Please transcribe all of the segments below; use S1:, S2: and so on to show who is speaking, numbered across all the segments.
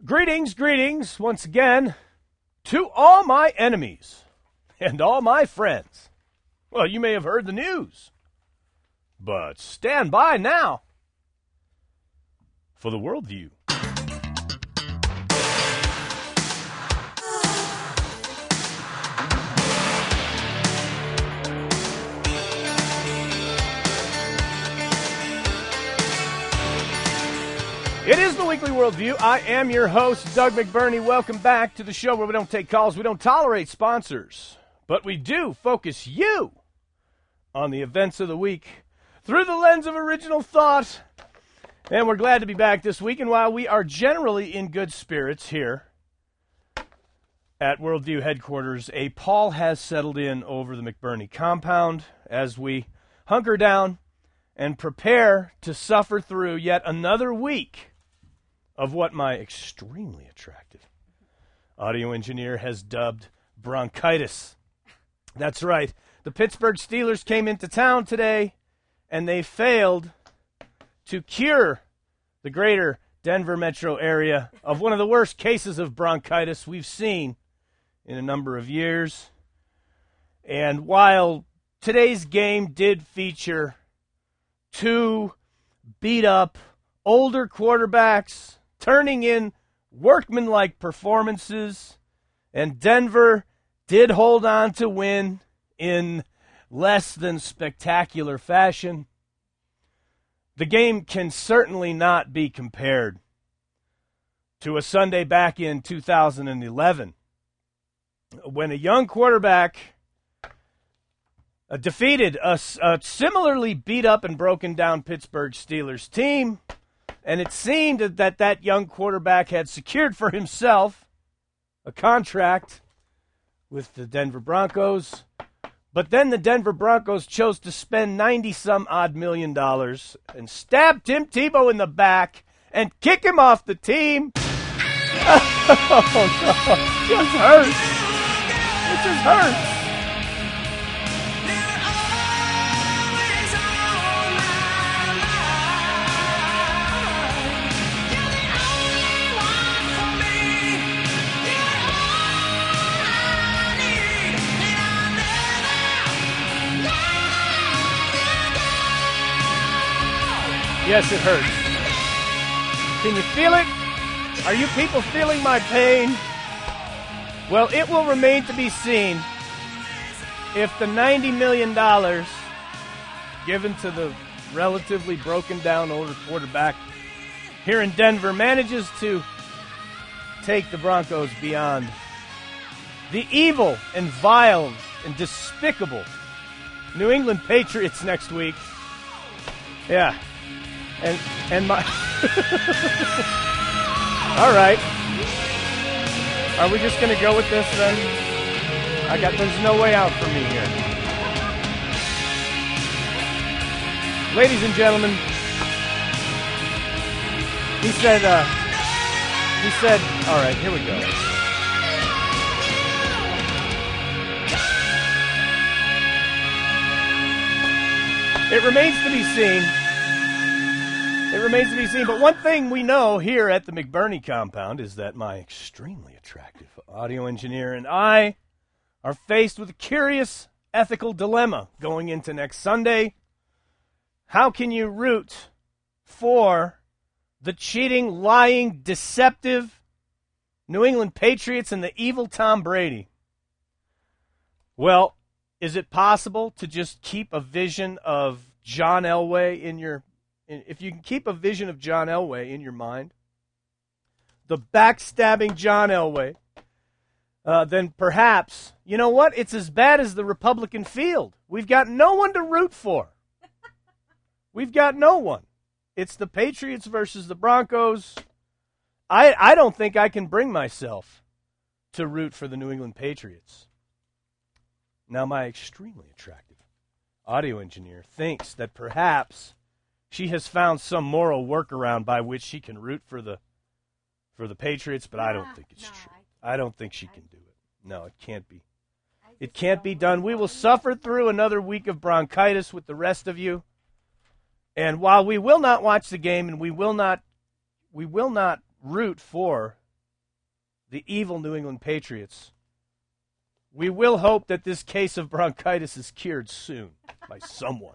S1: Greetings once again to all my enemies and all my friends. Well, you may have heard the news, but stand by now for the Worldview. It is the Weekly Worldview. I am your host, Doug McBurney. Welcome back to the show where we don't take calls, we don't tolerate sponsors, but we do focus you on the events of the week through the lens of original thought. And we're glad to be back this week. And while we are generally in good spirits here at Worldview headquarters, a pall has settled in over the McBurney compound as we hunker down and prepare to suffer through yet another week of what my extremely attractive audio engineer has dubbed bronchitis. That's right. The Pittsburgh Steelers came into town today, and they failed to cure the greater Denver metro area of one of the worst cases of bronchitis we've seen in a number of years. And while today's game did feature two beat-up older quarterbacks turning in workmanlike performances, and Denver did hold on to win in less than spectacular fashion, the game can certainly not be compared to a Sunday back in 2011 when a young quarterback defeated a similarly beat up and broken down Pittsburgh Steelers team. And it seemed that young quarterback had secured for himself a contract with the Denver Broncos. But then the Denver Broncos chose to spend $90-some-odd million and stab Tim Tebow in the back and kick him off the team. Oh, no. It just hurts. It just hurts. Yes, it hurts. Can you feel it? Are you people feeling my pain? Well, it will remain to be seen if the $90 million given to the relatively broken down older quarterback here in Denver manages to take the Broncos beyond the evil and vile and despicable New England Patriots next week. Yeah. And my all right. Are we just going to go with this then? There's no way out for me here. Ladies and gentlemen, he said, all right, here we go. It remains to be seen. But one thing we know here at the McBurney compound is that my extremely attractive audio engineer and I are faced with a curious ethical dilemma going into next Sunday. How can you root for the cheating, lying, deceptive New England Patriots and the evil Tom Brady? Well, is it possible to just keep a vision of John Elway if you can keep a vision of John Elway in your mind, the backstabbing John Elway, then perhaps, you know what? It's as bad as the Republican field. We've got no one to root for. We've got no one. It's the Patriots versus the Broncos. I don't think I can bring myself to root for the New England Patriots. Now, my extremely attractive audio engineer thinks that perhaps she has found some moral workaround by which she can root for the Patriots, but I don't think it's true. I don't think she can do it. No, it can't be. It can't be done. We will suffer through another week of bronchitis with the rest of you. And while we will not watch the game and we will not root for the evil New England Patriots. We will hope that this case of bronchitis is cured soon by someone.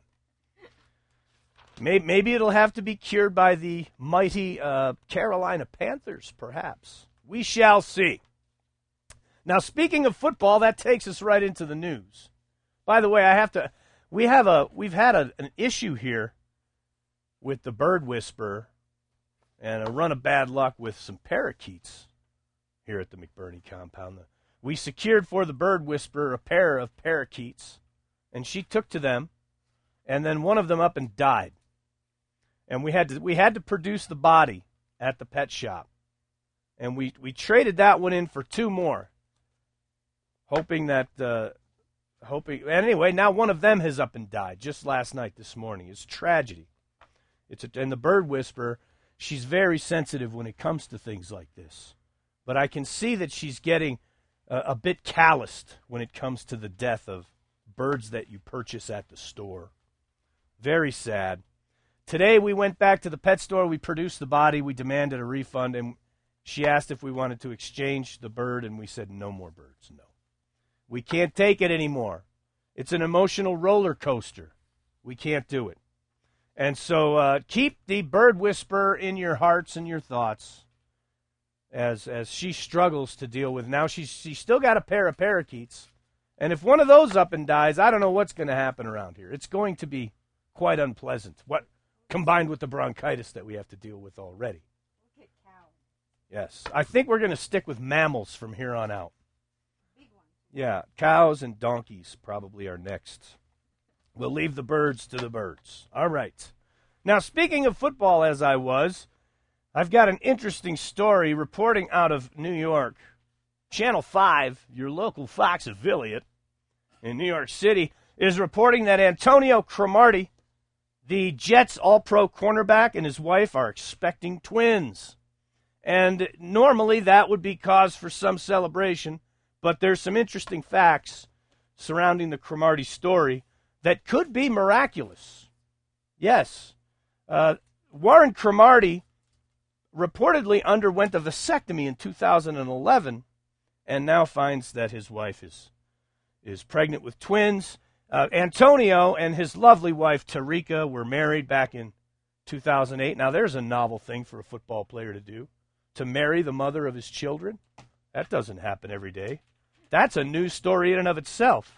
S1: Maybe it'll have to be cured by the mighty Carolina Panthers, perhaps. We shall see. Now, speaking of football, that takes us right into the news. By the way, we've had an issue here with the bird whisperer and a run of bad luck with some parakeets here at the McBurney compound. We secured for the bird whisperer a pair of parakeets, and she took to them, and then one of them up and died. And we had to produce the body at the pet shop. And we traded that one in for two more, hoping anyway, now one of them has up and died just last night, this morning. It's tragedy. And the bird whisperer, she's very sensitive when it comes to things like this. But I can see that she's getting a bit calloused when it comes to the death of birds that you purchase at the store. Very sad. Today we went back to the pet store, we produced the body, we demanded a refund, and she asked if we wanted to exchange the bird, and we said no more birds, no. We can't take it anymore. It's an emotional roller coaster. We can't do it. And so keep the bird whisperer in your hearts and your thoughts as she struggles to deal with. Now she's still got a pair of parakeets, and if one of those up and dies, I don't know what's going to happen around here. It's going to be quite unpleasant, combined with the bronchitis that we have to deal with already.
S2: Look at cows.
S1: Yes, I think we're going to stick with mammals from here on out.
S2: Big ones.
S1: Yeah, cows and donkeys probably are next. We'll leave the birds to the birds. All right. Now, speaking of football, I've got an interesting story reporting out of New York. Channel 5, your local Fox affiliate in New York City, is reporting that Antonio Cromartie, the Jets all-pro cornerback, and his wife are expecting twins. And normally that would be cause for some celebration, but there's some interesting facts surrounding the Cromartie story that could be miraculous. Yes. Warren Cromartie reportedly underwent a vasectomy in 2011 and now finds that his wife is pregnant with twins. Antonio and his lovely wife, Tarika, were married back in 2008. Now, there's a novel thing for a football player to do, to marry the mother of his children. That doesn't happen every day. That's a news story in and of itself.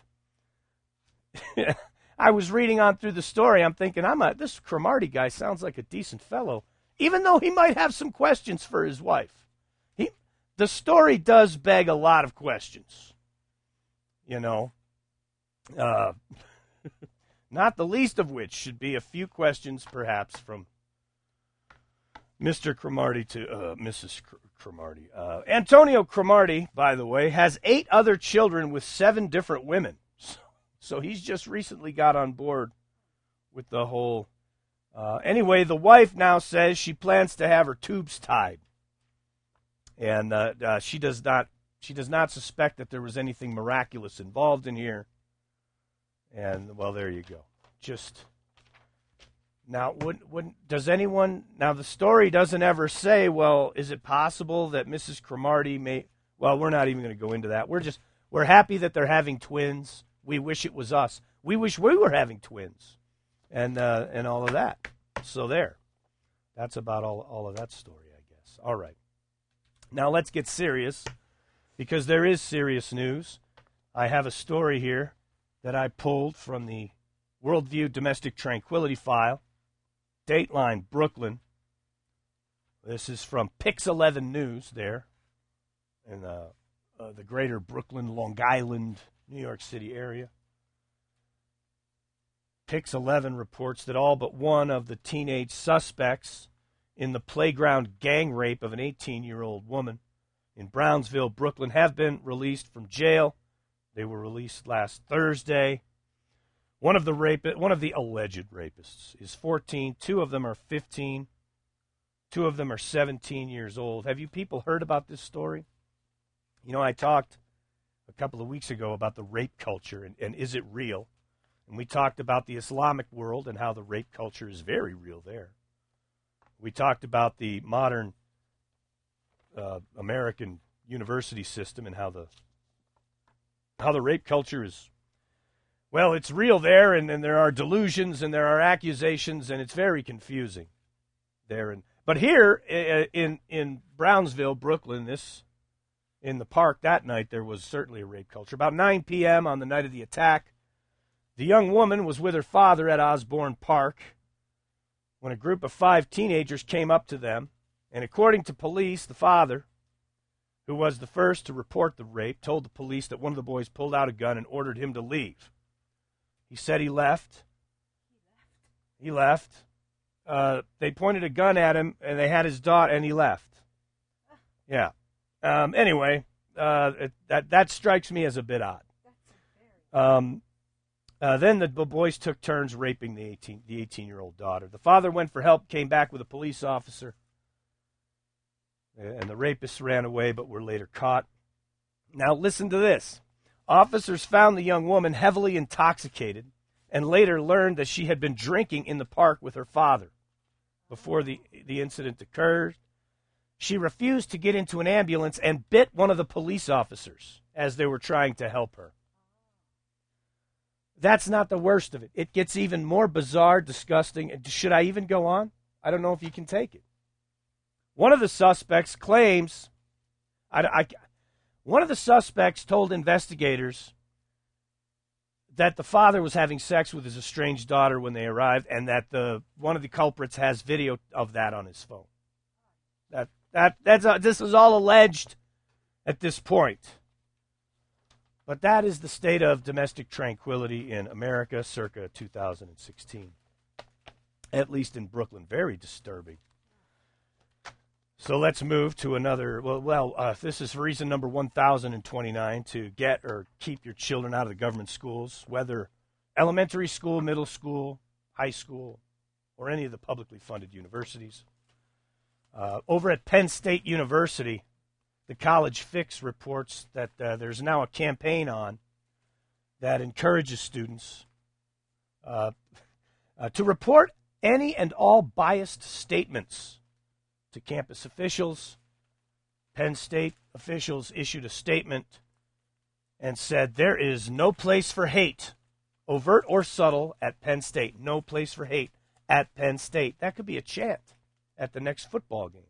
S1: I was reading on through the story. I'm thinking, this Cromartie guy sounds like a decent fellow, even though he might have some questions for his wife. The story does beg a lot of questions, not the least of which should be a few questions, perhaps, from Mr. Cromartie to Mrs. Cromartie. Antonio Cromartie, by the way, has 8 other children with 7 different women. So he's just recently got on board with the whole... anyway, the wife now says she plans to have her tubes tied. And she does not suspect that there was anything miraculous involved in here. And, well, there you go. Now, does anyone... Now, the story doesn't ever say, well, is it possible that Mrs. Cromartie may... Well, we're not even going to go into that. We're happy that they're having twins. We wish it was us. We wish we were having twins. And all of that. So there. That's about all of that story, I guess. All right. Now, let's get serious, because there is serious news. I have a story here that I pulled from the Worldview Domestic Tranquility File, Dateline, Brooklyn. This is from Pix 11 News there in the greater Brooklyn, Long Island, New York City area. Pix 11 reports that all but one of the teenage suspects in the playground gang rape of an 18-year-old woman in Brownsville, Brooklyn, have been released from jail. They were released last Thursday. One of the alleged rapists is 14. 2 of them are 15. 2 of them are 17 years old. Have you people heard about this story? I talked a couple of weeks ago about the rape culture and is it real? And we talked about the Islamic world and how the rape culture is very real there. We talked about the modern American university system and how the rape culture is, well, it's real there, and there are delusions and there are accusations, and it's very confusing there. But here in Brownsville, Brooklyn, in the park that night, there was certainly a rape culture. About 9 p.m. on the night of the attack, the young woman was with her father at Osborne Park when a group of 5 teenagers came up to them, and according to police, the father, who was the first to report the rape, told the police that one of the boys pulled out a gun and ordered him to leave. He said he left. He left. They pointed a gun at him, and they had his daughter, and he left. Yeah. Anyway, that strikes me as a bit odd. Then the boys took turns raping the 18-year-old daughter. The father went for help, came back with a police officer, and the rapists ran away but were later caught. Now listen to this. Officers found the young woman heavily intoxicated and later learned that she had been drinking in the park with her father before the incident occurred. She refused to get into an ambulance and bit one of the police officers as they were trying to help her. That's not the worst of it. It gets even more bizarre, disgusting. Should I even go on? I don't know if you can take it. One of the suspects claims, one of the suspects told investigators that the father was having sex with his estranged daughter when they arrived, and that one of the culprits has video of that on his phone. This is all alleged at this point. But that is the state of domestic tranquility in America circa 2016. At least in Brooklyn. Very disturbing. So let's move to another. This is reason number 1029 to get or keep your children out of the government schools, whether elementary school, middle school, high school, or any of the publicly funded universities. Over at Penn State University, the College Fix reports that there's now a campaign on that encourages students to report any and all biased statements to campus officials. Penn State officials issued a statement and said there is no place for hate, overt or subtle, at Penn State. No place for hate at Penn State. That could be a chant at the next football game.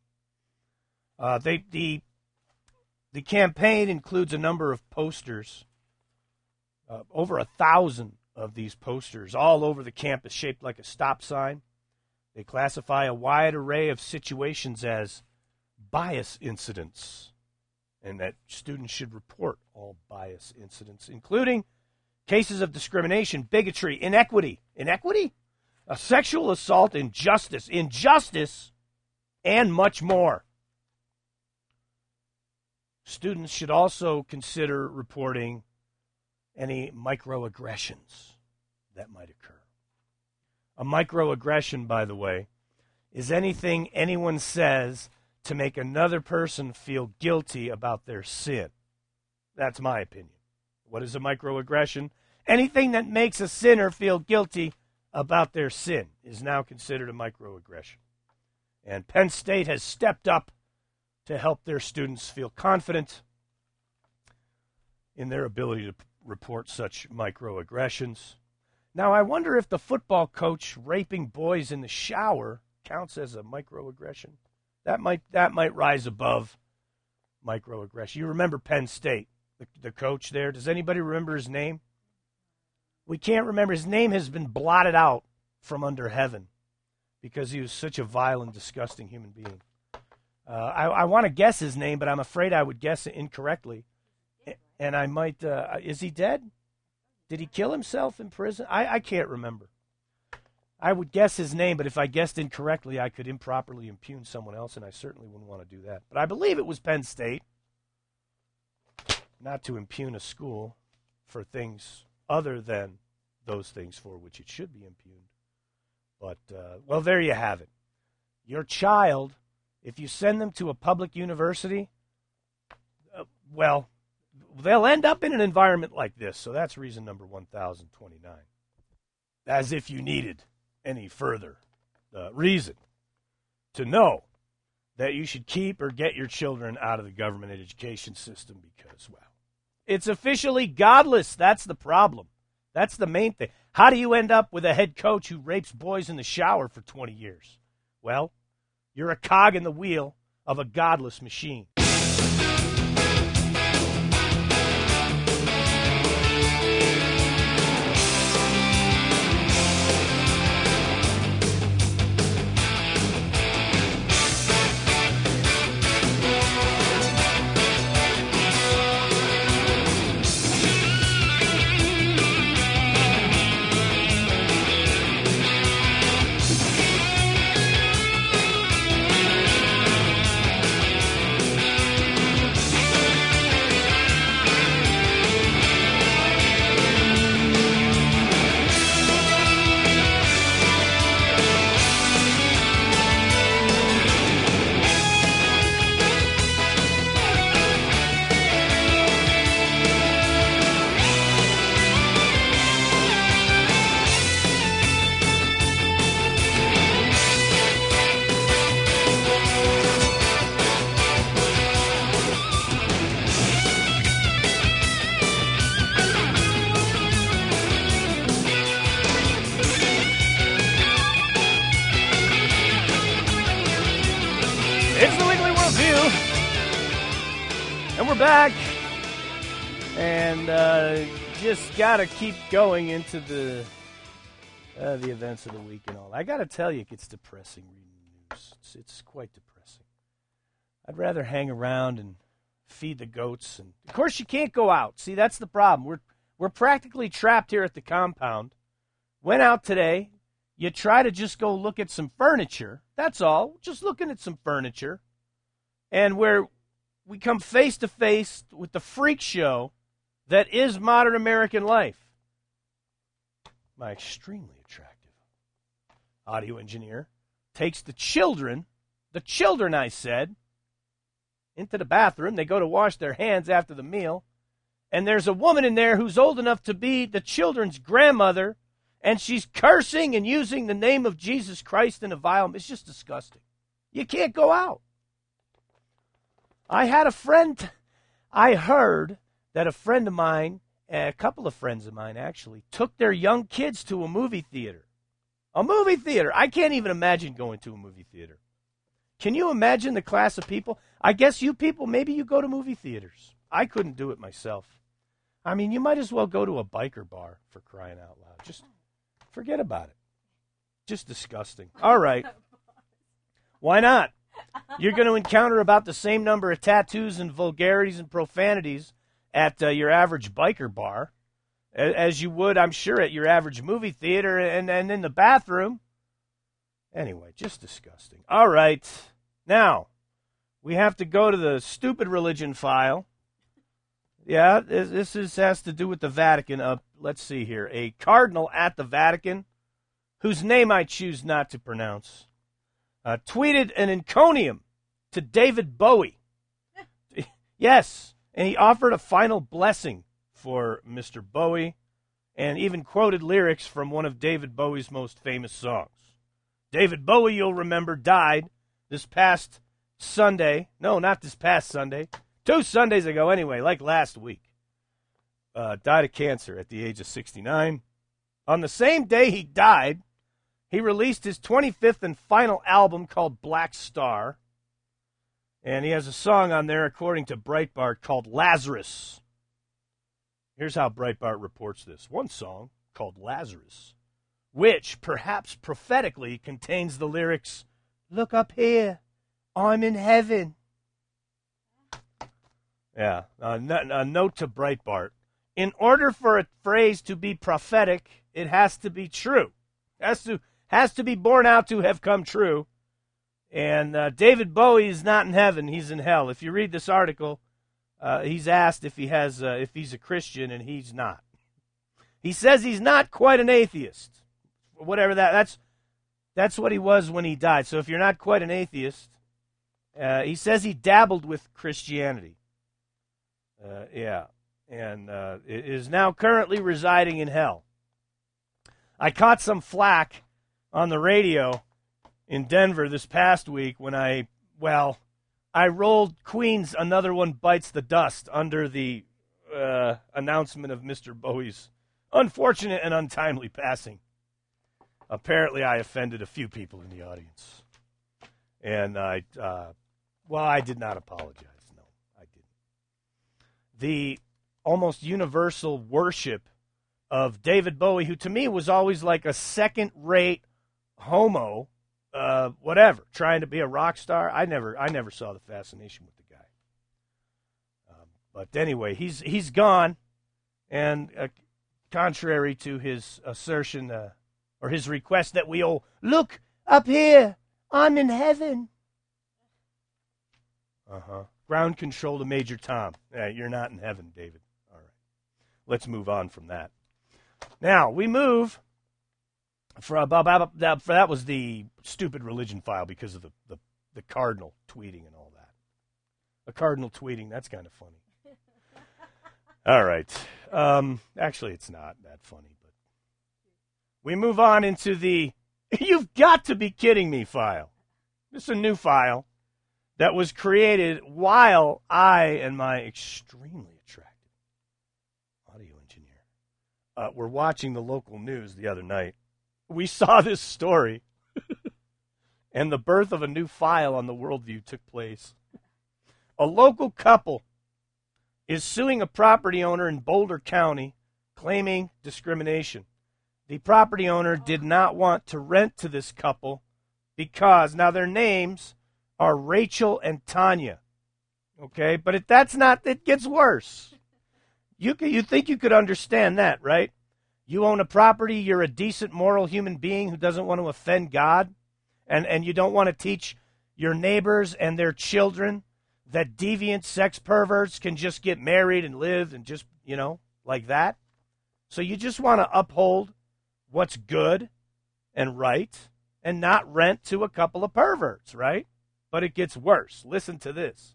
S1: The campaign includes a number of posters, over 1,000 of these posters, all over the campus, shaped like a stop sign. They classify a wide array of situations as bias incidents, and that students should report all bias incidents, including cases of discrimination, bigotry, inequity, sexual assault, injustice, and much more. Students should also consider reporting any microaggressions that might occur. A microaggression, by the way, is anything anyone says to make another person feel guilty about their sin. That's my opinion. What is a microaggression? Anything that makes a sinner feel guilty about their sin is now considered a microaggression. And Penn State has stepped up to help their students feel confident in their ability to report such microaggressions. Now, I wonder if the football coach raping boys in the shower counts as a microaggression. That might rise above microaggression. You remember Penn State, the coach there. Does anybody remember his name? We can't remember. His name has been blotted out from under heaven because he was such a vile and disgusting human being. I want to guess his name, but I'm afraid I would guess it incorrectly. And I might, is he dead? Did he kill himself in prison? I can't remember. I would guess his name, but if I guessed incorrectly, I could improperly impugn someone else, and I certainly wouldn't want to do that. But I believe it was Penn State. Not to impugn a school for things other than those things for which it should be impugned. But, well, there you have it. Your child, if you send them to a public university, well, they'll end up in an environment like this. So that's reason number 1029. As if you needed any further reason to know that you should keep or get your children out of the government education system because, well, it's officially godless. That's the problem. That's the main thing. How do you end up with a head coach who rapes boys in the shower for 20 years? Well, you're a cog in the wheel of a godless machine. And we're back, and just got to keep going into the events of the week and all. I got to tell you, it gets depressing reading the news. It's quite depressing. I'd rather hang around and feed the goats. And of course, you can't go out. See, that's the problem. We're practically trapped here at the compound. Went out today. You try to just go look at some furniture. That's all. Just looking at some furniture. And we come face to face with the freak show that is modern American life. My extremely attractive audio engineer takes the children, I said, into the bathroom. They go to wash their hands after the meal. And there's a woman in there who's old enough to be the children's grandmother, and she's cursing and using the name of Jesus Christ in a vile. It's just disgusting. You can't go out. I heard that a friend of mine, a couple of friends of mine actually, took their young kids to a movie theater. A movie theater. I can't even imagine going to a movie theater. Can you imagine the class of people? I guess you people, maybe you go to movie theaters. I couldn't do it myself. I mean, you might as well go to a biker bar, for crying out loud. Just forget about it. Just disgusting. All right. Why not? You're going to encounter about the same number of tattoos and vulgarities and profanities at your average biker bar as you would, I'm sure, at your average movie theater and in the bathroom. Anyway, just disgusting. All right. Now, we have to go to the stupid religion file. Yeah, this has to do with the Vatican. Let's see here. A cardinal at the Vatican, whose name I choose not to pronounce, tweeted an encomium to David Bowie. Yes, and he offered a final blessing for Mr. Bowie and even quoted lyrics from one of David Bowie's most famous songs. David Bowie, you'll remember, died this past Sunday. No, not this past Sunday. 2 Sundays ago anyway, like last week. Died of cancer at the age of 69. On the same day he died, he released his 25th and final album called Black Star. And he has a song on there, according to Breitbart, called Lazarus. Here's how Breitbart reports this. One song, called Lazarus, which, perhaps prophetically, contains the lyrics, "Look up here, I'm in heaven." Yeah, a note to Breitbart. In order for a phrase to be prophetic, it has to be true. Has to be borne out to have come true. And David Bowie is not in heaven; he's in hell. If you read this article, he's asked if he's a Christian, and he's not. He says he's not quite an atheist. Whatever that's what he was when he died. So if you're not quite an atheist, he says he dabbled with Christianity. And is now currently residing in hell. I caught some flack on the radio in Denver this past week when I well, I rolled Queen's Another One Bites the Dust under the announcement of Mr. Bowie's unfortunate and untimely passing. Apparently, I offended a few people in the audience. And I did not apologize. No, I didn't. The almost universal worship of David Bowie, who to me was always like a second-rate homo, whatever, trying to be a rock star. I never saw the fascination with the guy. But anyway, he's gone, and contrary to his assertion or his request that we all look up here, I'm in heaven. Ground control to Major Tom. You're not in heaven, David. All right, let's move on from that. Now we move. That was the stupid religion file because of the cardinal tweeting and all that. A cardinal tweeting, that's kind of funny. All right. Actually, it's not that funny, but we move on into the "you've got to be kidding me" file. This is a new file that was created while I and my extremely attractive audio engineer were watching the local news the other night. We saw this story, and the birth of a new file on the Worldview took place. A local couple is suing a property owner in Boulder County, claiming discrimination. The property owner did not want to rent to this couple because, now their names are Rachel and Tanya, okay? But it gets worse. You think you could understand that, right? You own a property, you're a decent, moral human being who doesn't want to offend God, and you don't want to teach your neighbors and their children that deviant sex perverts can just get married and live and just, like that. So you just want to uphold what's good and right and not rent to a couple of perverts, right? But it gets worse. Listen to this.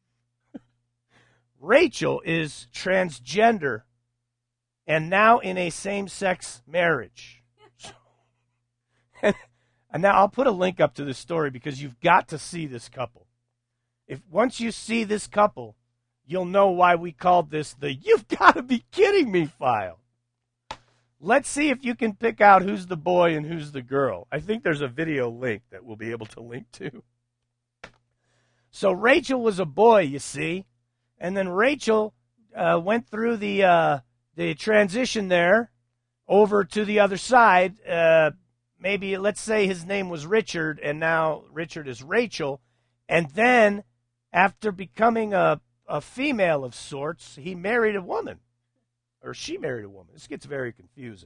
S1: Rachel is transgender and now in a same-sex marriage. And now I'll put a link up to this story because you've got to see this couple. Once you see this couple, you'll know why we called this the "you've got to be kidding me" file. Let's see if you can pick out who's the boy and who's the girl. I think there's a video link that we'll be able to link to. So Rachel was a boy, you see, and then Rachel went through the transition there over to the other side. Maybe let's say his name was Richard, and now Richard is Rachel, and then after becoming a female of sorts, he married a woman, or she married a woman. This gets very confusing.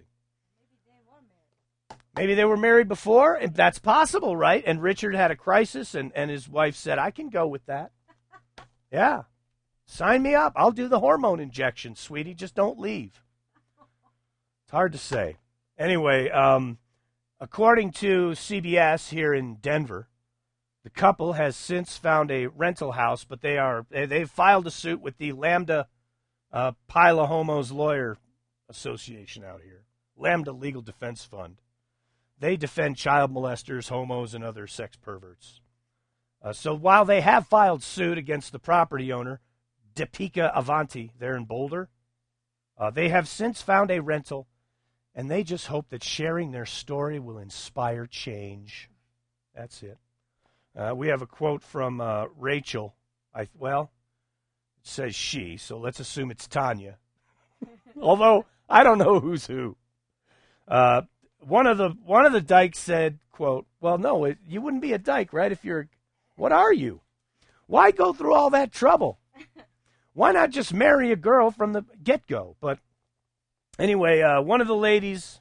S1: Maybe they were married before, and that's possible, right? And Richard had a crisis, and his wife said, "I can go with that. Yeah, sign me up. I'll do the hormone injection, sweetie. Just don't leave." It's hard to say. Anyway, according to CBS here in Denver, the couple has since found a rental house, but they've filed a suit with the Lambda Pile of Homos Lawyer Association out here, Lambda Legal Defense Fund. They defend child molesters, homos, and other sex perverts. So while they have filed suit against the property owner, Deepika Avanti, there in Boulder, they have since found a rental, and they just hope that sharing their story will inspire change. That's it. We have a quote from Rachel. It says she, so let's assume it's Tanya. Although I don't know who's who. One of the dykes said, quote, "Well, no, you wouldn't be a dyke, right? What are you? Why go through all that trouble? Why not just marry a girl from the get-go?" But anyway, one of the ladies,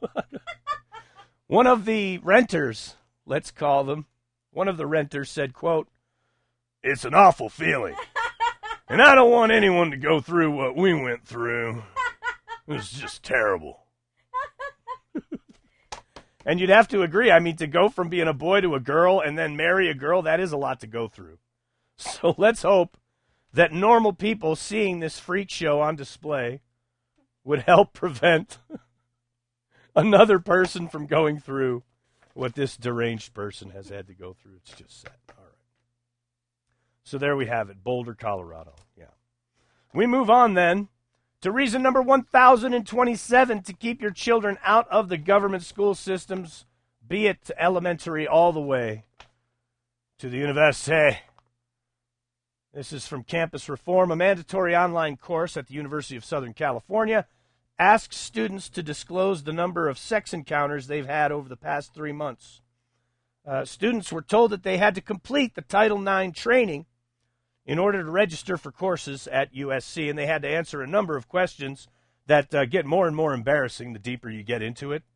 S1: one of the renters, let's call them, one of the renters said, quote, "It's an awful feeling, and I don't want anyone to go through what we went through. It was just terrible." And you'd have to agree. I mean, to go from being a boy to a girl and then marry a girl, that is a lot to go through. So let's hope that normal people seeing this freak show on display would help prevent another person from going through what this deranged person has had to go through. It's just sad. All right. So there we have it, Boulder, Colorado. Yeah. We move on then to reason number 1027 to keep your children out of the government school systems, be it elementary all the way to the university. This is from Campus Reform, a mandatory online course at the University of Southern California. Asks students to disclose the number of sex encounters they've had over the past 3 months. Students were told that they had to complete the Title IX training in order to register for courses at USC, and they had to answer a number of questions that get more and more embarrassing the deeper you get into it.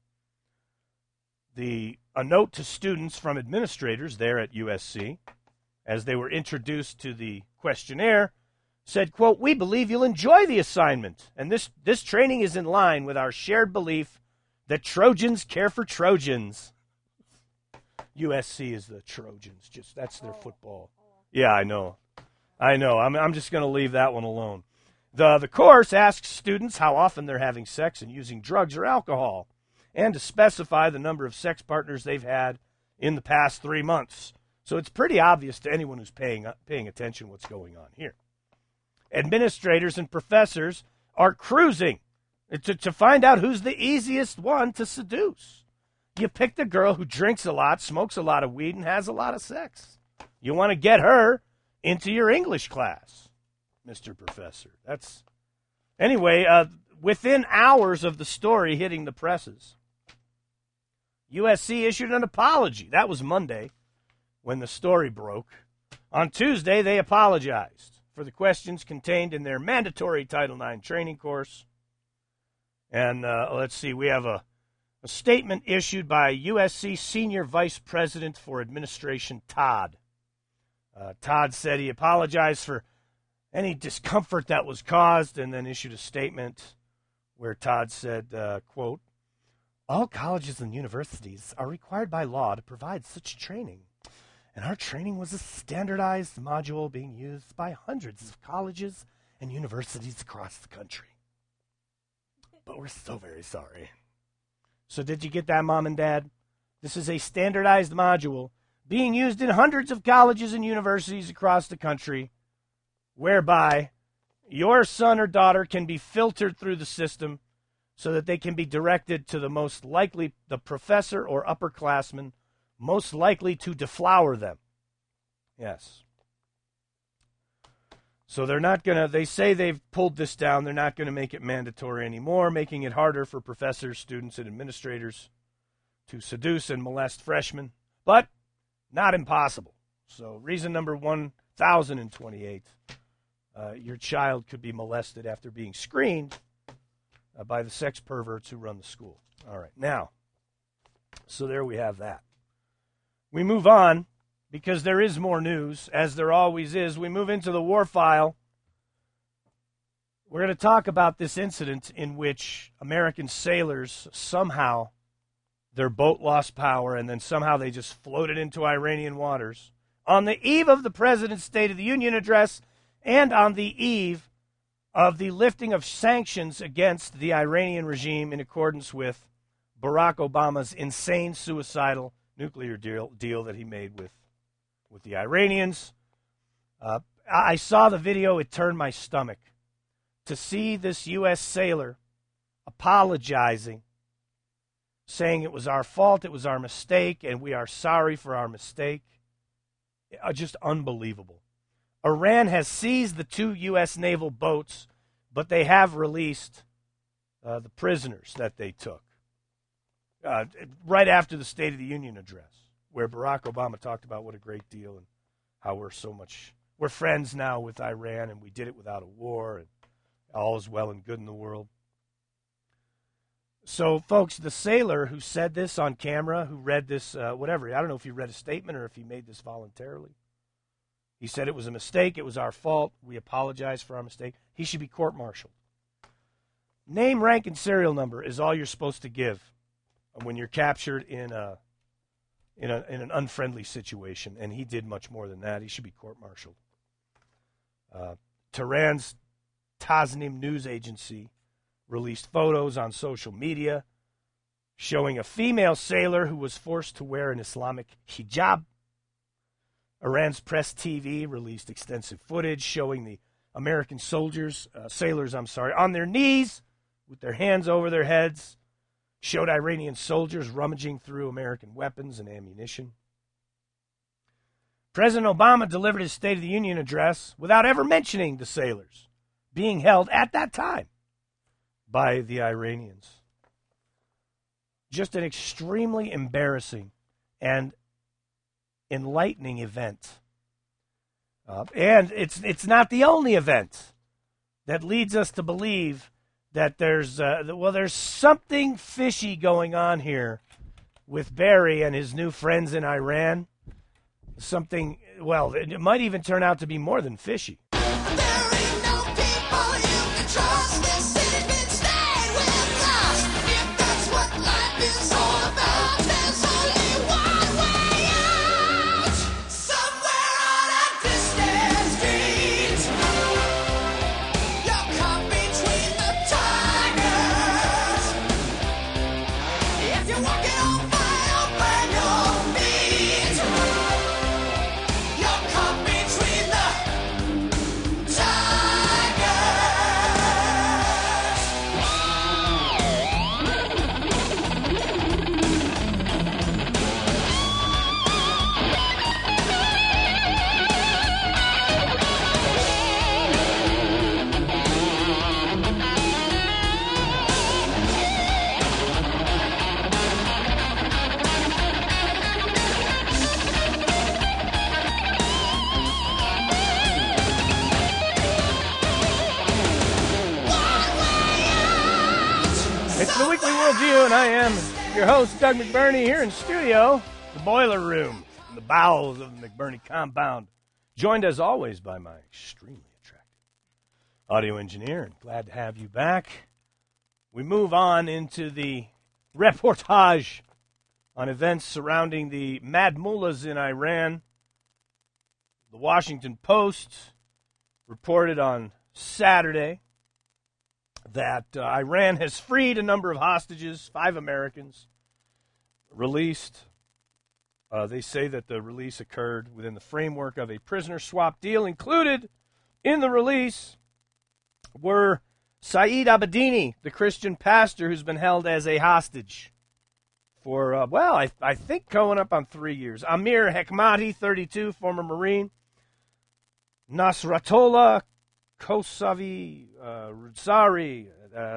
S1: A note to students from administrators there at USC, as they were introduced to the questionnaire, said, quote, "We believe you'll enjoy the assignment, and this training is in line with our shared belief that Trojans care for Trojans." USC is the Trojans. That's their football. Yeah, I know. I'm just going to leave that one alone. The course asks students how often they're having sex and using drugs or alcohol, and to specify the number of sex partners they've had in the past 3 months. So it's pretty obvious to anyone who's paying attention what's going on here. Administrators and professors are cruising to find out who's the easiest one to seduce. You pick the girl who drinks a lot, smokes a lot of weed, and has a lot of sex. You want to get her into your English class, Mr. Professor. Anyway, within hours of the story hitting the presses, USC issued an apology. That was Monday when the story broke. On Tuesday, they apologized for the questions contained in their mandatory Title IX training course. And let's see, we have a statement issued by USC Senior Vice President for Administration, Todd. Todd said he apologized for any discomfort that was caused, and then issued a statement where Todd said, quote, "All colleges and universities are required by law to provide such training, and our training was a standardized module being used by hundreds of colleges and universities across the country. But we're so very sorry." So did you get that, Mom and Dad? This is a standardized module being used in hundreds of colleges and universities across the country, whereby your son or daughter can be filtered through the system so that they can be directed to the professor or upperclassman most likely to deflower them. Yes. So they say they've pulled this down. They're not going to make it mandatory anymore, making it harder for professors, students, and administrators to seduce and molest freshmen, but not impossible. So reason number 1028, your child could be molested after being screened by the sex perverts who run the school. All right, now, so there we have that. We move on, because there is more news, as there always is. We move into the war file. We're going to talk about this incident in which American sailors somehow, their boat lost power, and then somehow they just floated into Iranian waters on the eve of the President's State of the Union address and on the eve of the lifting of sanctions against the Iranian regime in accordance with Barack Obama's insane suicidal nuclear deal that he made with the Iranians. I saw the video. It turned my stomach to see this U.S. sailor apologizing, saying it was our fault, it was our mistake, and we are sorry for our mistake. Just unbelievable. Iran has seized the 2 U.S. naval boats, but they have released the prisoners that they took right after the State of the Union address, where Barack Obama talked about what a great deal and how we're friends now with Iran, and we did it without a war, and all is well and good in the world. So, folks, the sailor who said this on camera, who read this, I don't know if he read a statement or if he made this voluntarily. He said it was a mistake, it was our fault, we apologize for our mistake. He should be court-martialed. Name, rank, and serial number is all you're supposed to give when you're captured in an unfriendly situation, and he did much more than that. He should be court-martialed. Tehran's Tasnim news agency released photos on social media showing a female sailor who was forced to wear an Islamic hijab. Iran's press TV released extensive footage showing the American sailors, on their knees with their hands over their heads, showed Iranian soldiers rummaging through American weapons and ammunition. President Obama delivered his State of the Union address without ever mentioning the sailors being held at that time by the Iranians. Just an extremely embarrassing and enlightening event. And it's not the only event that leads us to believe that there's something fishy going on here with Barry and his new friends in Iran. Something, well, it might even turn out to be more than fishy.
S3: There ain't no people you can trust. This even stay with us. If that's what life is all about, there's only one way out. Somewhere on a distant street, you're caught between the tigers. If you're walking on fire, burn your feet. You're caught between the
S1: It's the Weekly Worldview, and I am your host, Doug McBurney, here in studio, the boiler room, in the bowels of the McBurney compound, joined as always by my extremely attractive audio engineer, and glad to have you back. We move on into the reportage on events surrounding the Mad Mullahs in Iran. The Washington Post reported on Saturday that Iran has freed a number of hostages, 5 Americans, released. They say that the release occurred within the framework of a prisoner swap deal. Included in the release were Saeed Abedini, the Christian pastor who's been held as a hostage for, I think going up on 3 years. Amir Hekmati, 32, former Marine. Nasratollah Kosavi Rudsari,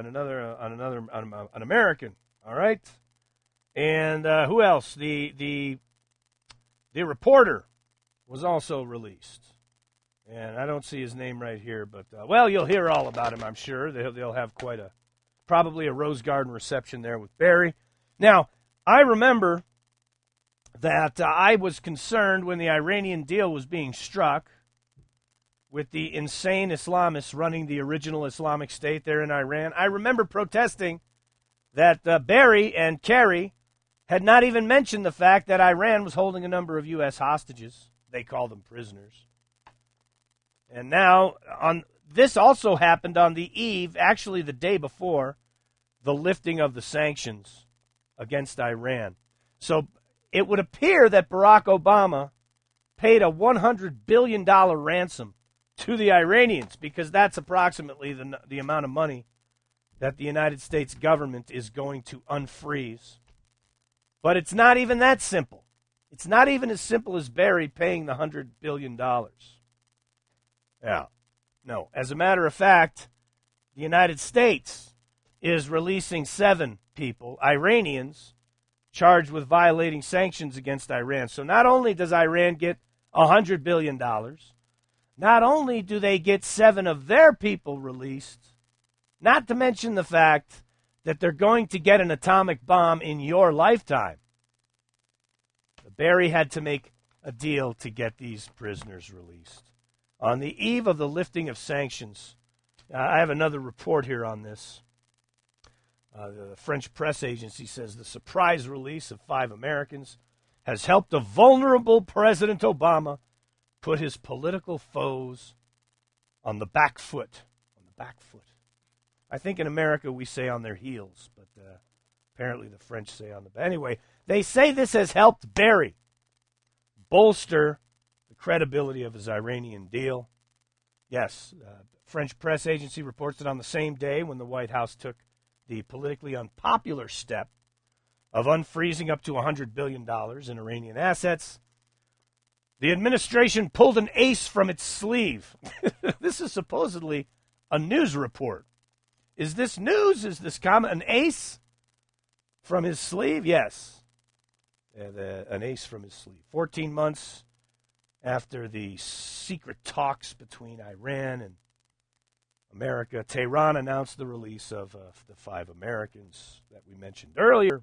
S1: an American. All right, and who else? The reporter was also released, and I don't see his name right here, but you'll hear all about him. I'm sure they'll have probably a Rose Garden reception there with Barry. Now, I remember that I was concerned when the Iranian deal was being struck with the insane Islamists running the original Islamic State there in Iran. I remember protesting that Barry and Kerry had not even mentioned the fact that Iran was holding a number of U.S. hostages. They call them prisoners. And now, this also happened on the eve, actually the day before, the lifting of the sanctions against Iran. So it would appear that Barack Obama paid a $100 billion ransom to the Iranians, because that's approximately the amount of money that the United States government is going to unfreeze. But it's not even that simple. It's not even as simple as Barry paying the $100 billion. Yeah. No. As a matter of fact, the United States is releasing 7 people, Iranians, charged with violating sanctions against Iran. So not only does Iran get $100 billion, not only do they get 7 of their people released, not to mention the fact that they're going to get an atomic bomb in your lifetime. Barry had to make a deal to get these prisoners released. On the eve of the lifting of sanctions, I have another report here on this. The French press agency says the surprise release of 5 Americans has helped a vulnerable President Obama put his political foes on the back foot. I think in America we say on their heels, but apparently the French say on the back. Anyway, they say this has helped Barry bolster the credibility of his Iranian deal. Yes, French press agency reports that on the same day when the White House took the politically unpopular step of unfreezing up to $100 billion in Iranian assets, the administration pulled an ace from its sleeve. This is supposedly a news report. Is this news? Is this an ace from his sleeve? Yes. An ace from his sleeve. 14 months after the secret talks between Iran and America, Tehran announced the release of the 5 Americans that we mentioned earlier.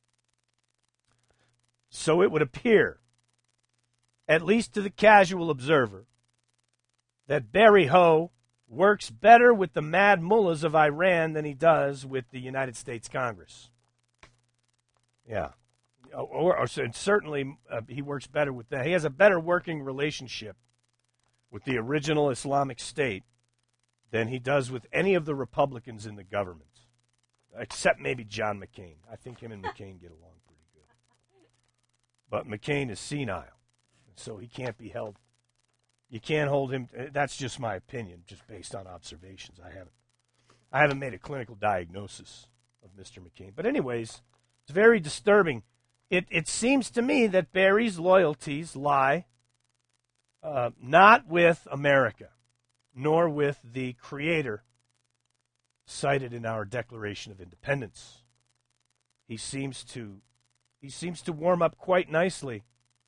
S1: So it would appear, at least to the casual observer, that Barry Ho works better with the mad mullahs of Iran than he does with the United States Congress. Yeah. Or certainly he works better with that. He has a better working relationship with the original Islamic State than he does with any of the Republicans in the government, except maybe John McCain. I think him and McCain get along pretty good. But McCain is senile, so he can't be held. You can't hold him. That's just my opinion, just based on observations. I haven't made a clinical diagnosis of Mr. McCain. But anyways, it's very disturbing. It seems to me that Barry's loyalties lie not with America, nor with the Creator cited in our Declaration of Independence. He seems to warm up quite nicely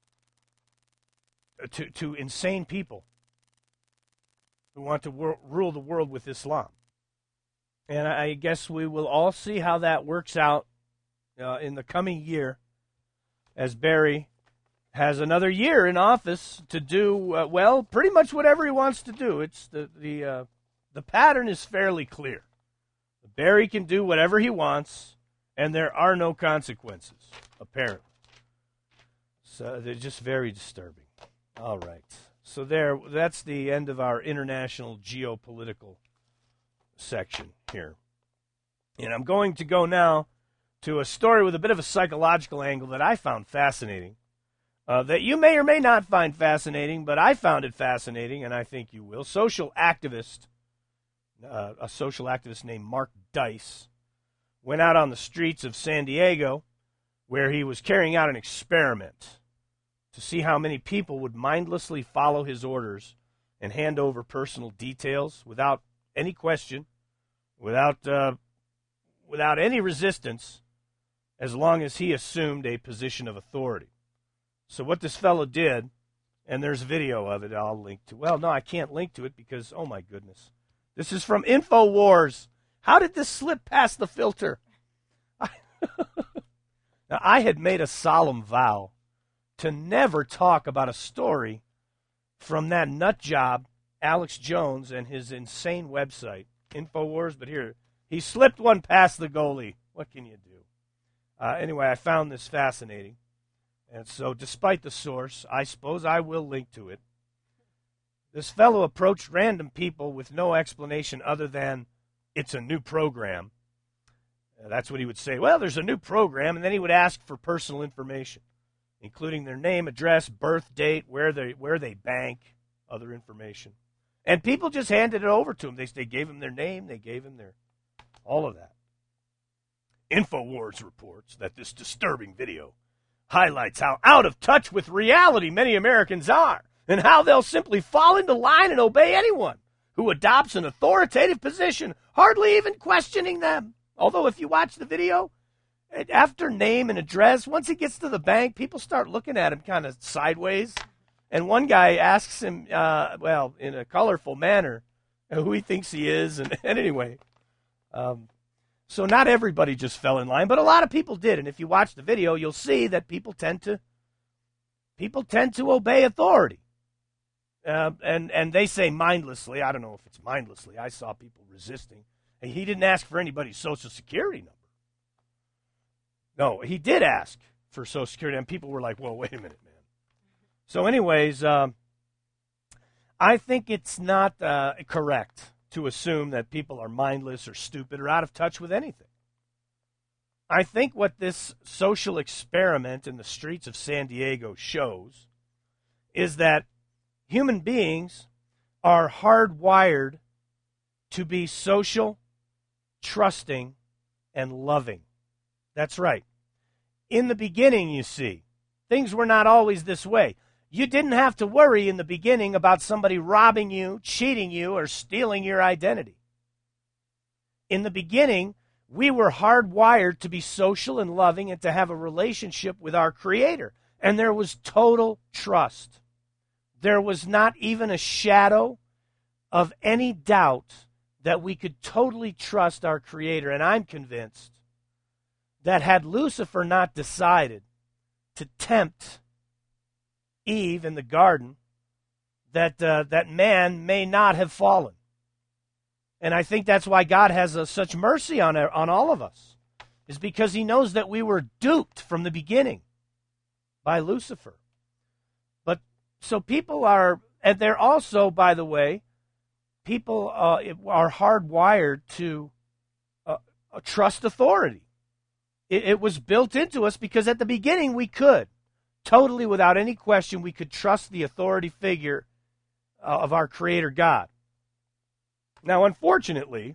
S1: to insane people who want to rule the world with Islam. And I guess we will all see how that works out in the coming year, as Barry has another year in office to do, pretty much whatever he wants to do. It's the pattern is fairly clear. Barry can do whatever he wants, and there are no consequences, apparently. So they're just very disturbing. All right. So that's the end of our international geopolitical section here. And I'm going to go now to a story with a bit of a psychological angle that I found fascinating, that you may or may not find fascinating, but I found it fascinating, and I think you will. A social activist named Mark Dice went out on the streets of San Diego, where he was carrying out an experiment to see how many people would mindlessly follow his orders and hand over personal details without any question, without any resistance, as long as he assumed a position of authority. So what this fellow did, and there's video of it I'll link to. Well, no, I can't link to it because, oh my goodness. This is from InfoWars. How did this slip past the filter? Now, I had made a solemn vow to never talk about a story from that nut job, Alex Jones, and his insane website, InfoWars. But here, he slipped one past the goalie. What can you do? Anyway, I found this fascinating. And so, despite the source, I suppose I will link to it. This fellow approached random people with no explanation other than, it's a new program. That's what he would say. Well, there's a new program, and then he would ask for personal information, including their name, address, birth date, where they bank, other information. And people just handed it over to him. They gave him their name, they gave him all of that. InfoWars reports that this disturbing video highlights how out of touch with reality many Americans are, and how they'll simply fall into line and obey anyone who adopts an authoritative position, hardly even questioning them. Although if you watch the video, after name and address, once he gets to the bank, people start looking at him kind of sideways. And one guy asks him, in a colorful manner, who he thinks he is. And anyway, so not everybody just fell in line, but a lot of people did. And if you watch the video, you'll see that people tend to obey authority. And they say mindlessly. I don't know if it's mindlessly. I saw people resisting. And he didn't ask for anybody's Social Security number. No, he did ask for Social Security, and people were like, whoa, wait a minute, man. So anyways, I think it's not correct to assume that people are mindless or stupid or out of touch with anything. I think what this social experiment in the streets of San Diego shows is that Human beings are hardwired to be social, trusting, and loving. That's right. In the beginning, you see, things were not always this way. You didn't have to worry in the beginning about somebody robbing you, cheating you, or stealing your identity. In the beginning, we were hardwired to be social and loving and to have a relationship with our Creator. And there was total trust. There was not even a shadow of any doubt that we could totally trust our Creator. And I'm convinced that had Lucifer not decided to tempt Eve in the garden, that man may not have fallen. And I think that's why God has such mercy on all of us, is because he knows that we were duped from the beginning by Lucifer. But so people are, and they're also, by the way, people are hardwired to trust authority. It was built into us because at the beginning we could. Totally without any question, we could trust the authority figure of our Creator God. Now, unfortunately,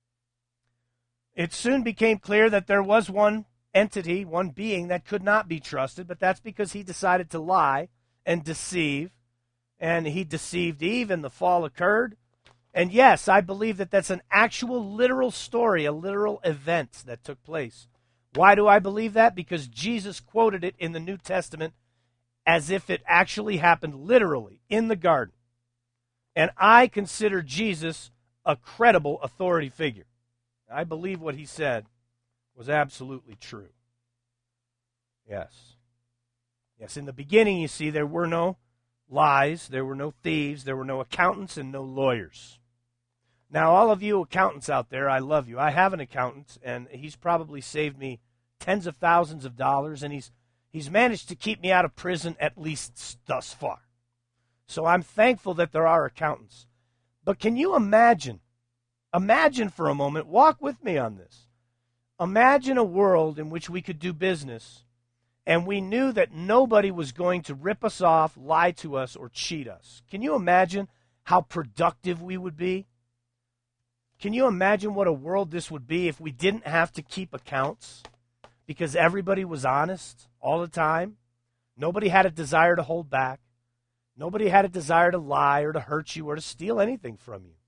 S1: it soon became clear that there was one entity, one being that could not be trusted, but that's because he decided to lie and deceive, and he deceived Eve, and the fall occurred. And yes, I believe that that's an actual literal story, a literal event that took place. Why do I believe that? Because Jesus quoted it in the New Testament as if it actually happened literally in the garden. And I consider Jesus a credible authority figure. I believe what he said was absolutely true. Yes. Yes, in the beginning, you see, there were no lies, there were no thieves, there were no accountants, and no lawyers. Now, all of you accountants out there, I love you. I have an accountant, and he's probably saved me tens of thousands of dollars, and he's managed to keep me out of prison at least thus far. So I'm thankful that there are accountants. But can you imagine for a moment, walk with me on this. Imagine a world in which we could do business, and we knew that nobody was going to rip us off, lie to us, or cheat us. Can you imagine how productive we would be? Can you imagine what a world this would be if we didn't have to keep accounts because everybody was honest all the time? Nobody had a desire to hold back. Nobody had a desire to lie or to hurt you or to steal anything from you.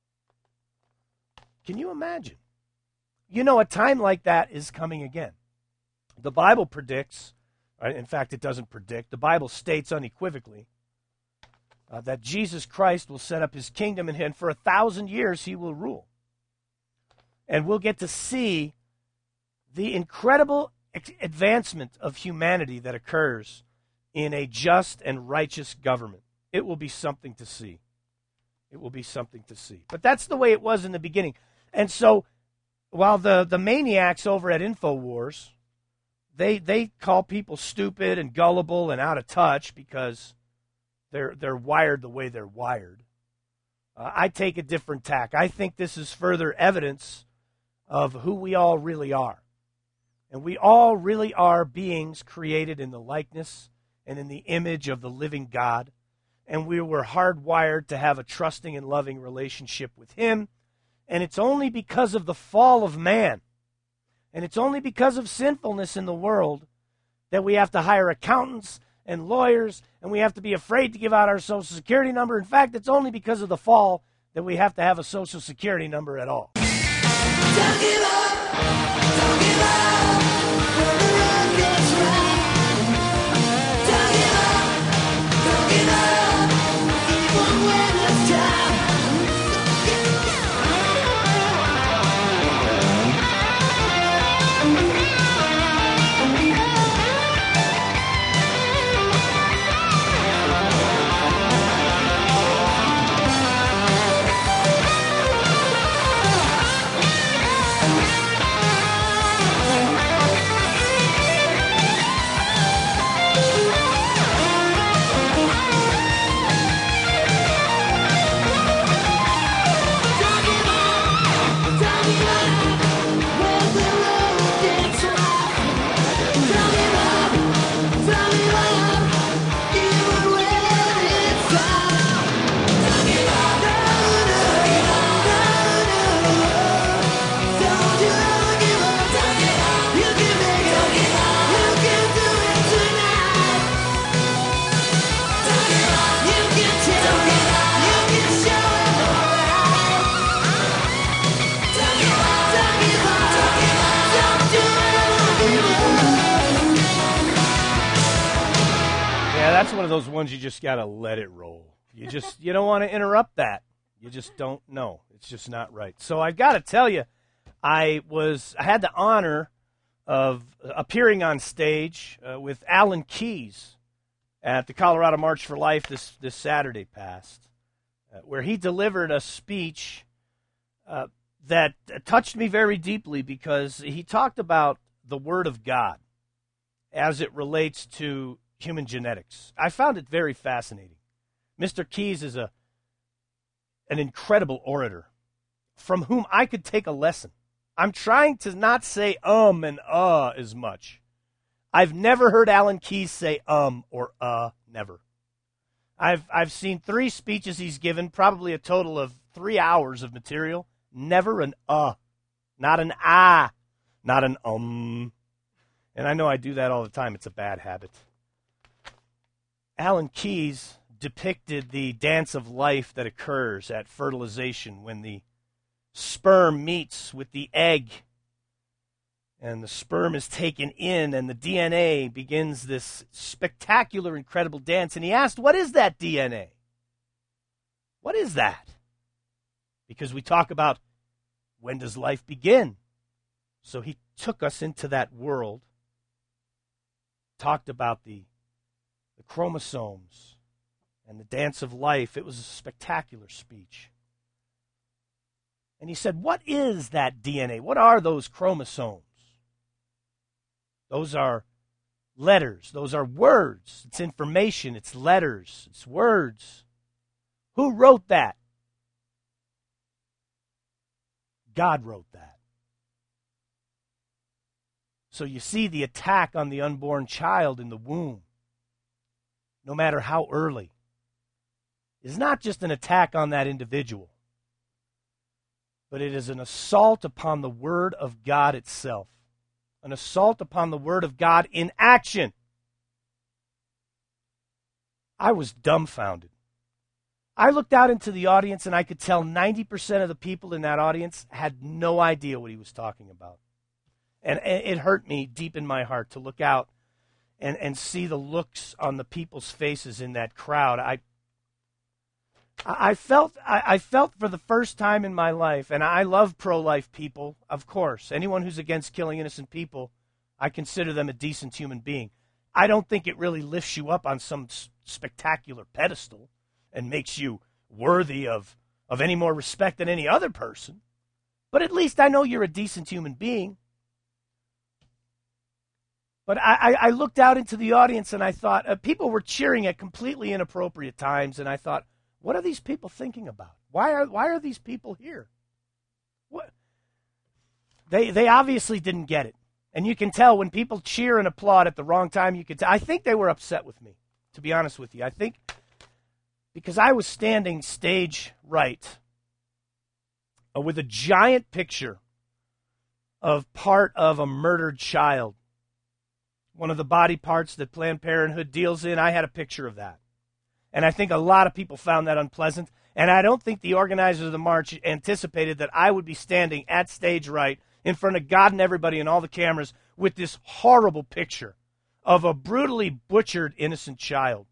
S1: Can you imagine? You know, a time like that is coming again. The Bible predicts, in fact, it doesn't predict, the Bible states unequivocally that Jesus Christ will set up his kingdom, and for 1,000 years he will rule. And we'll get to see the incredible advancement of humanity that occurs in a just and righteous government. It will be something to see. It will be something to see. But that's the way it was in the beginning. And so while the maniacs over at InfoWars, they call people stupid and gullible and out of touch because they're wired the way they're wired. I take a different tack. I think this is further evidence of who we all really are. And we all really are beings created in the likeness and in the image of the living God. And we were hardwired to have a trusting and loving relationship with him. And it's only because of the fall of man, and it's only because of sinfulness in the world, that we have to hire accountants and lawyers, and we have to be afraid to give out our Social Security number. In fact, it's only because of the fall that we have to have a Social Security number at all.
S3: Don't give up, don't give up, when the road goes round. Don't give up, even when it's down.
S1: That's one of those ones you just got to let it roll. You don't want to interrupt that. You just don't know. It's just not right. So I've got to tell you, I had the honor of appearing on stage with Alan Keyes at the Colorado March for Life this Saturday past, where he delivered a speech that touched me very deeply because he talked about the Word of God as it relates to human genetics. I found it very fascinating. Mr. Keyes is an incredible orator from whom I could take a lesson. I'm trying to not say and as much. I've never heard Alan Keyes say or never. I've seen 3 speeches he's given, probably a total of 3 hours of material. Never an not an not an And I know I do that all the time. It's a bad habit. Alan Keyes depicted the dance of life that occurs at fertilization when the sperm meets with the egg and the sperm is taken in and the DNA begins this spectacular, incredible dance. And he asked, what is that DNA? What is that? Because we talk about when does life begin? So he took us into that world, talked about the chromosomes and the dance of life. It was a spectacular speech. And he said, what is that DNA? What are those chromosomes? Those are letters. Those are words. It's information. It's letters. It's words. Who wrote that? God wrote that. So you see the attack on the unborn child in the womb, no matter how early, is not just an attack on that individual, but it is an assault upon the Word of God itself, an assault upon the Word of God in action. I was dumbfounded. I looked out into the audience and I could tell 90% of the people in that audience had no idea what he was talking about. And it hurt me deep in my heart to look out and see the looks on the people's faces in that crowd. I felt for the first time in my life, and I love pro-life people, of course. Anyone who's against killing innocent people, I consider them a decent human being. I don't think it really lifts you up on some spectacular pedestal and makes you worthy of any more respect than any other person. But at least I know you're a decent human being. But I looked out into the audience and I thought, people were cheering at completely inappropriate times, and I thought, what are these people thinking about? Why are these people here? What? They obviously didn't get it. And you can tell when people cheer and applaud at the wrong time, you can tell. I think they were upset with me, to be honest with you. I think because I was standing stage right with a giant picture of part of a murdered child. One of the body parts that Planned Parenthood deals in, I had a picture of that. And I think a lot of people found that unpleasant. And I don't think the organizers of the march anticipated that I would be standing at stage right in front of God and everybody and all the cameras with this horrible picture of a brutally butchered innocent child.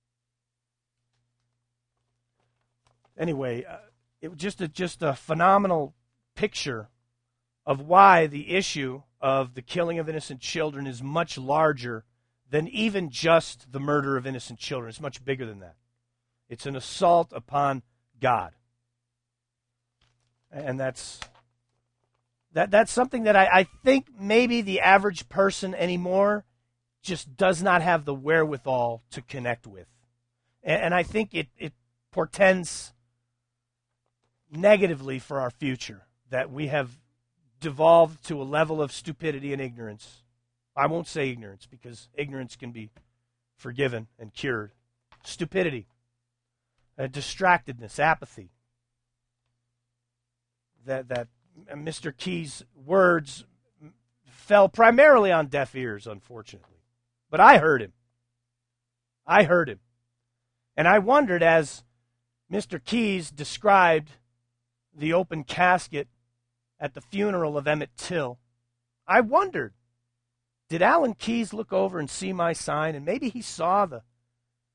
S1: Anyway, it was just a phenomenal picture of why the issue of the killing of innocent children is much larger than even just the murder of innocent children. It's much bigger than that. It's an assault upon God. And that's something that I think maybe the average person anymore just does not have the wherewithal to connect with. And I think it portends negatively for our future, that we have devolved to a level of stupidity and ignorance. I won't say ignorance, because ignorance can be forgiven and cured. Stupidity, distractedness, apathy. That Mr. Keyes' words fell primarily on deaf ears, unfortunately. But I heard him. And I wondered, as Mr. Keyes described the open casket at the funeral of Emmett Till, I wondered, did Alan Keyes look over and see my sign? And maybe he saw the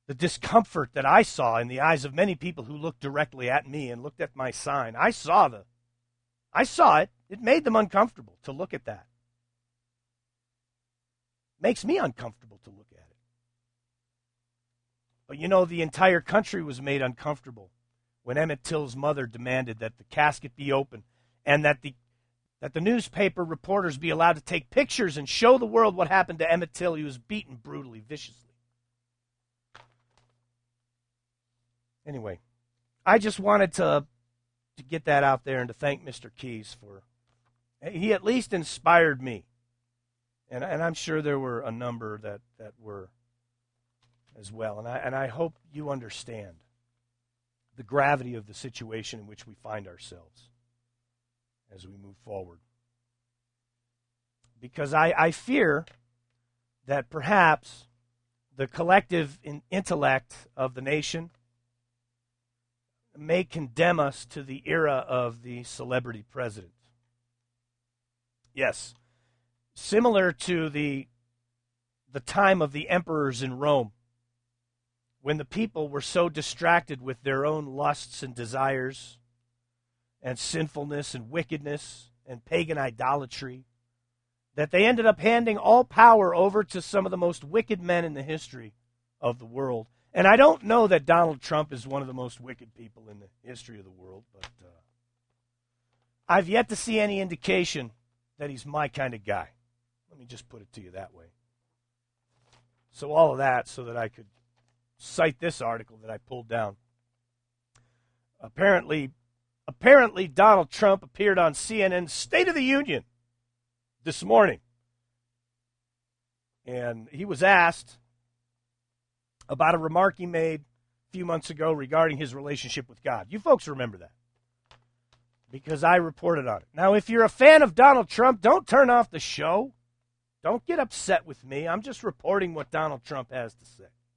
S1: the discomfort that I saw in the eyes of many people who looked directly at me and looked at my sign. I saw it. It made them uncomfortable to look at that. Makes me uncomfortable to look at it. But you know, the entire country was made uncomfortable when Emmett Till's mother demanded that the casket be open and that the newspaper reporters be allowed to take pictures and show the world what happened to Emmett Till. He was beaten brutally, viciously. Anyway, I just wanted to get that out there and to thank Mr. Keyes for, he at least inspired me. And I'm sure there were a number that were as well. And I hope you understand the gravity of the situation in which we find ourselves as we move forward. Because I fear that perhaps the collective intellect of the nation may condemn us to the era of the celebrity president. Yes, similar to the time of the emperors in Rome, when the people were so distracted with their own lusts and desires and sinfulness and wickedness and pagan idolatry, that they ended up handing all power over to some of the most wicked men in the history of the world. And I don't know that Donald Trump is one of the most wicked people in the history of the world, but I've yet to see any indication that he's my kind of guy. Let me just put it to you that way. So all of that so that I could cite this article that I pulled down. Apparently Donald Trump appeared on CNN's State of the Union this morning. And he was asked about a remark he made a few months ago regarding his relationship with God. You folks remember that, because I reported on it. Now, if you're a fan of Donald Trump, don't turn off the show. Don't get upset with me. I'm just reporting what Donald Trump has to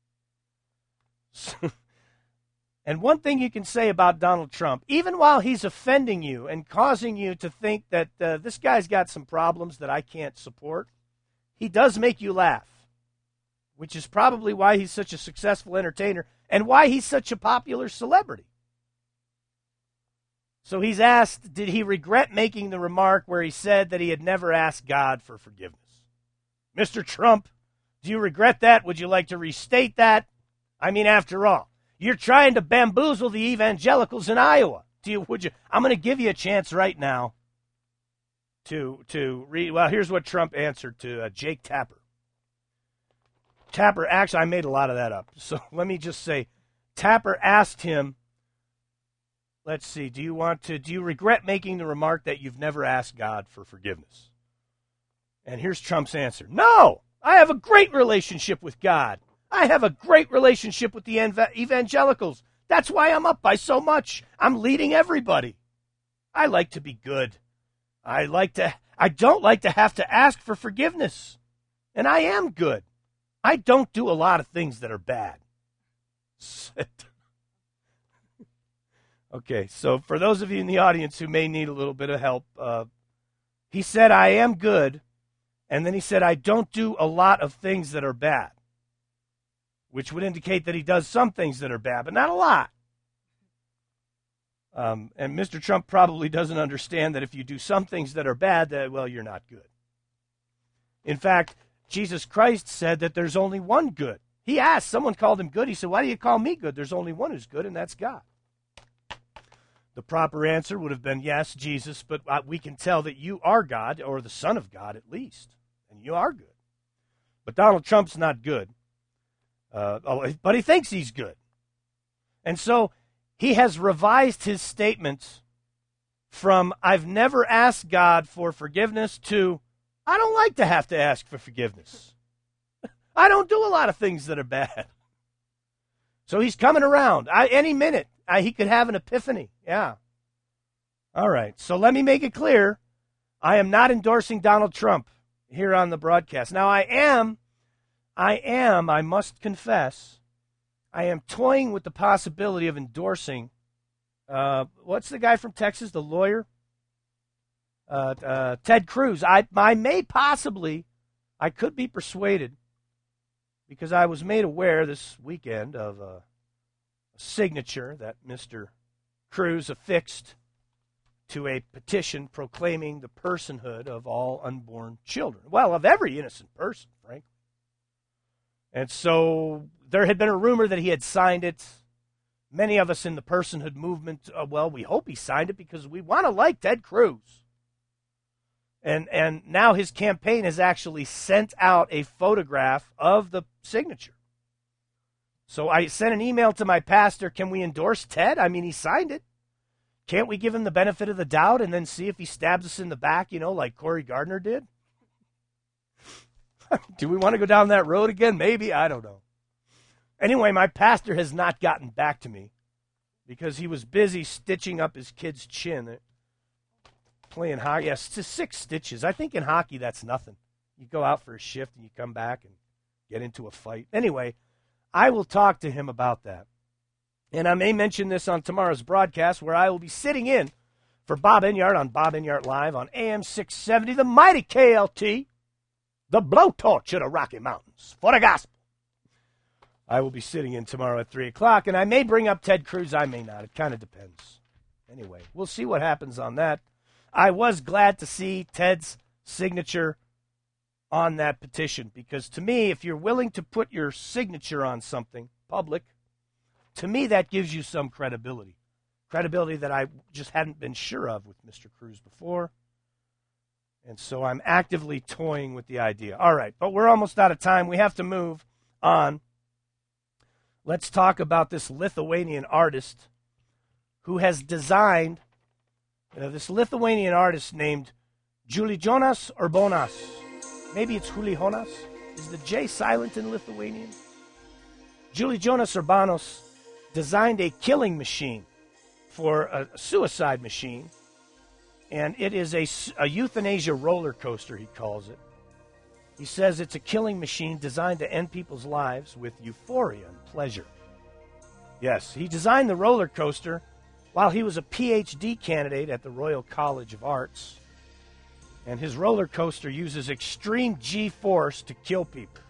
S1: say. And one thing you can say about Donald Trump, even while he's offending you and causing you to think that this guy's got some problems that I can't support, he does make you laugh, which is probably why he's such a successful entertainer and why he's such a popular celebrity. So he's asked, did he regret making the remark where he said that he had never asked God for forgiveness? Mr. Trump, do you regret that? Would you like to restate that? I mean, after all, you're trying to bamboozle the evangelicals in Iowa. Would you? I'm going to give you a chance right now to read. Well, here's what Trump answered to Jake Tapper. Tapper, actually, I made a lot of that up. So let me just say, Tapper asked him, let's see, do you regret making the remark that you've never asked God for forgiveness? And here's Trump's answer. No, I have a great relationship with God. I have a great relationship with the evangelicals. That's why I'm up by so much. I'm leading everybody. I like to be good. I don't like to have to ask for forgiveness. And I am good. I don't do a lot of things that are bad. Okay, so for those of you in the audience who may need a little bit of help, he said, I am good, and then he said, I don't do a lot of things that are bad, which would indicate that he does some things that are bad, but not a lot. And Mr. Trump probably doesn't understand that if you do some things that are bad, that, well, you're not good. In fact, Jesus Christ said that there's only one good. He asked, someone called him good. He said, why do you call me good? There's only one who's good, and that's God. The proper answer would have been, yes, Jesus, but we can tell that you are God, or the Son of God at least, and you are good. But Donald Trump's not good, but he thinks he's good. And so he has revised his statements from, I've never asked God for forgiveness, to, I don't like to have to ask for forgiveness. I don't do a lot of things that are bad. So he's coming around. Any minute, he could have an epiphany. Yeah. All right. So let me make it clear. I am not endorsing Donald Trump here on the broadcast. Now, I must confess, I am toying with the possibility of endorsing, what's the guy from Texas, the lawyer? Ted Cruz. I could be persuaded because I was made aware this weekend of a signature that Mr. Cruz affixed to a petition proclaiming the personhood of all unborn children. Well, of every innocent person, frankly. And so there had been a rumor that he had signed it. Many of us in the personhood movement, well, we hope he signed it because we want to like Ted Cruz. And now his campaign has actually sent out a photograph of the signature. So I sent an email to my pastor, can we endorse Ted? I mean, he signed it. Can't we give him the benefit of the doubt and then see if he stabs us in the back, like Corey Gardner did? Do we want to go down that road again? Maybe. I don't know. Anyway, my pastor has not gotten back to me because he was busy stitching up his kid's chin. Playing hockey. Yes, it's 6 stitches. I think in hockey that's nothing. You go out for a shift and you come back and get into a fight. Anyway, I will talk to him about that. And I may mention this on tomorrow's broadcast where I will be sitting in for Bob Enyart on Bob Enyart Live on AM 670, the mighty KLT, the blowtorch of the Rocky Mountains for the gospel. I will be sitting in tomorrow at 3 o'clock, and I may bring up Ted Cruz. I may not. It kind of depends. Anyway, we'll see what happens on that. I was glad to see Ted's signature on that petition because to me, if you're willing to put your signature on something public, to me that gives you some credibility. Credibility that I just hadn't been sure of with Mr. Cruz before. And so I'm actively toying with the idea. All right, but we're almost out of time. We have to move on. Let's talk about this Lithuanian artist who has designed, this Lithuanian artist named Julijonas Urbonas. Maybe it's Julijonas. Is the J silent in Lithuanian? Julijonas Urbonas designed a killing machine for a suicide machine. And it is a euthanasia roller coaster, he calls it. He says it's a killing machine designed to end people's lives with euphoria and pleasure. Yes, he designed the roller coaster while he was a PhD candidate at the Royal College of Arts. And his roller coaster uses extreme G-force to kill people.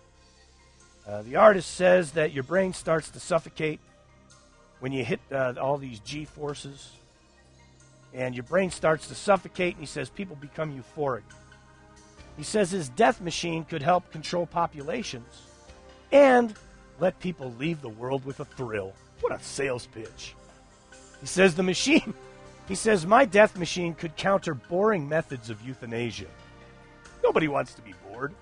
S1: The artist says that your brain starts to suffocate when you hit all these G-forces. And your brain starts to suffocate, and he says people become euphoric. He says his death machine could help control populations and let people leave the world with a thrill. What a sales pitch. He says my death machine could counter boring methods of euthanasia. Nobody wants to be bored.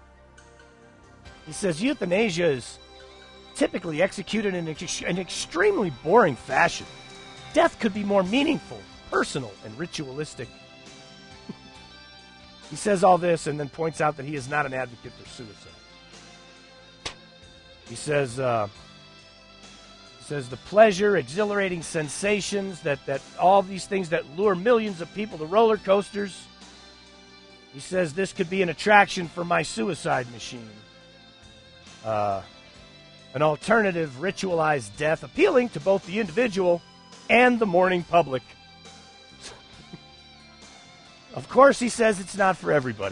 S1: He says euthanasia is typically executed in an extremely boring fashion. Death could be more meaningful, personal, and ritualistic. He says all this and then points out that he is not an advocate for suicide. He says the pleasure, exhilarating sensations, that all these things that lure millions of people to roller coasters. He says this could be an attraction for my suicide machine. An alternative ritualized death appealing to both the individual and the mourning public. Of course, he says it's not for everybody.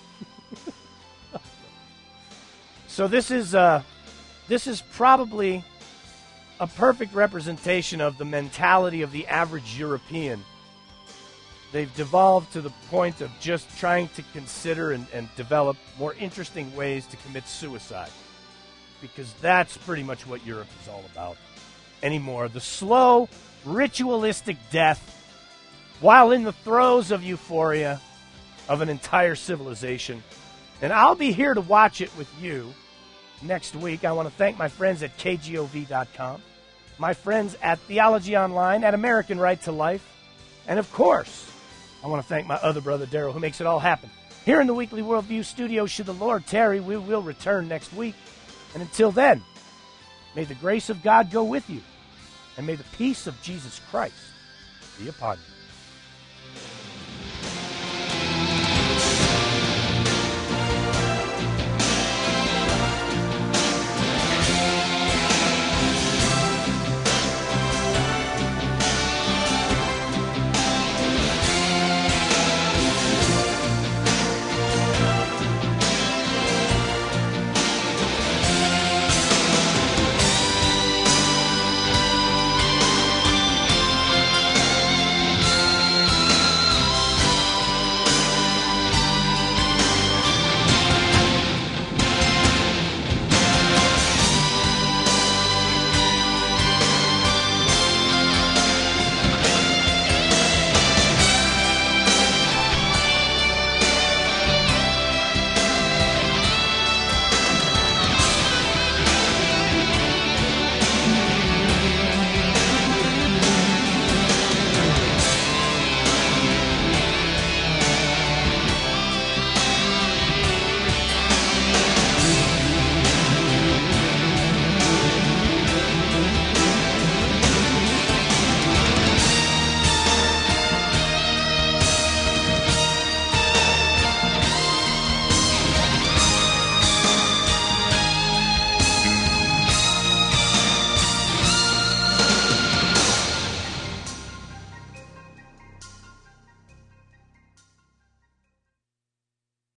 S1: So this is probably a perfect representation of the mentality of the average European. They've devolved to the point of just trying to consider and develop more interesting ways to commit suicide. Because that's pretty much what Europe is all about anymore. The slow, ritualistic death while in the throes of euphoria of an entire civilization. And I'll be here to watch it with you next week. I want to thank my friends at KGOV.com, my friends at Theology Online, at American Right to Life, and of course, I want to thank my other brother, Daryl, who makes it all happen. Here in the Weekly Worldview studio, should the Lord tarry, we will return next week. And until then, may the grace of God go with you, and may the peace of Jesus Christ be upon you.